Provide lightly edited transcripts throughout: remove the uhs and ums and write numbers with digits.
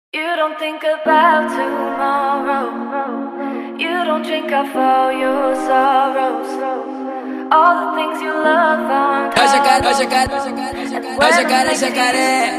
You don't think about tomorrow. You don't drink up all your sorrows. All the things you love on top. Jacaré.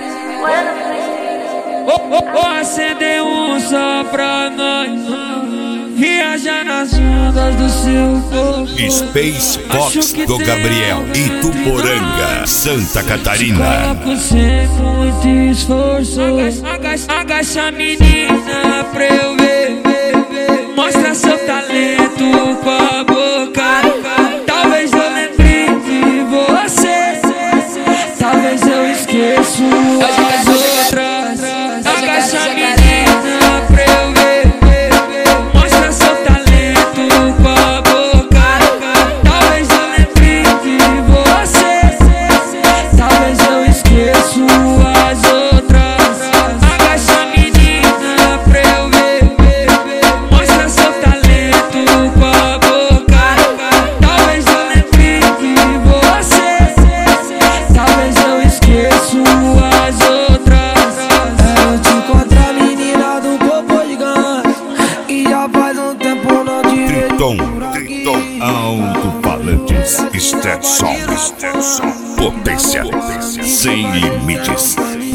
Vou acender só pra nós. Viajar nas ondas do seu corpo. Space Fox do Gabriel, Ituporanga, Santa Catarina. Sem muito esforço. Agacha menina pra eu ver. Mostra seu talento com a boca. Talvez eu lembre de você. Talvez eu esqueça as outras. Agacha menina pra eu ver. Mostra seu talento com a boca. Talvez eu lembre de você. Talvez eu esqueça as outras. Agacha menina pra eu ver. Mostra seu talento com a boca. Talvez eu lembre de você. Talvez eu esqueça as outras. Eu te encontrar, menina do popo gigante. E já faz um tempo não te vejo por aqui. Alto-falantes, Stetson, potência sem limites.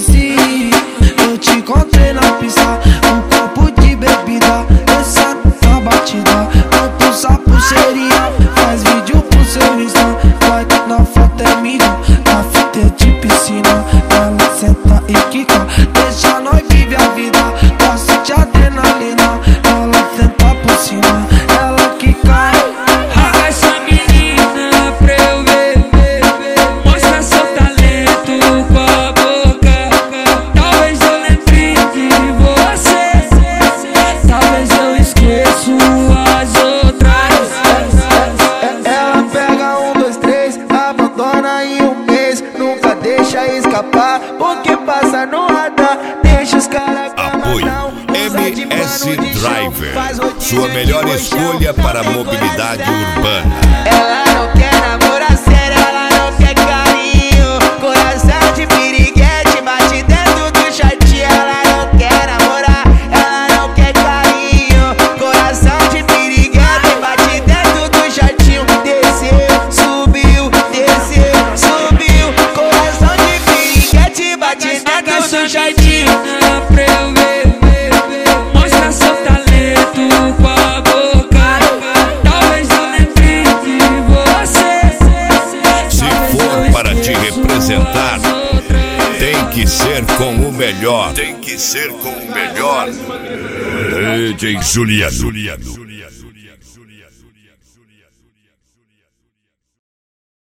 Eu te encontrei na pista, um copo de bebida, descendo na batida. Não pulsa pulseirinha, faz vídeo pro seu Insta. Vai na foto é mídia, na fita é de piscina. Ela senta e quica, deixa nós viver a vida. Gosto de adrenalina, ela senta por cima, ela quica. Agacha menina pra eu ver. Mostra seu talento com a boca. Talvez eu lembre de você. Talvez eu esqueça as outras. Ela pega 1, 2, 3, abandona em um mês. Nunca deixa escapar, porque passa no radar. Deixa os caras Apoio MS Driver, sua melhor escolha para a mobilidade urbana. Ela não quer namorar sério, ela não quer carinho. Coração de piriguete, bate dentro do shortinho. Ela não quer namorar, ela não quer carinho. Coração de piriguete, bate dentro do shortinho. Desceu, subiu, coração de piriguete, bate dentro do shortinho. Pra eu ver. Mostra seu talento com a boca. Talvez eu lembre de você. Se for para te representar, tem que ser com o melhor. DJ Juliano.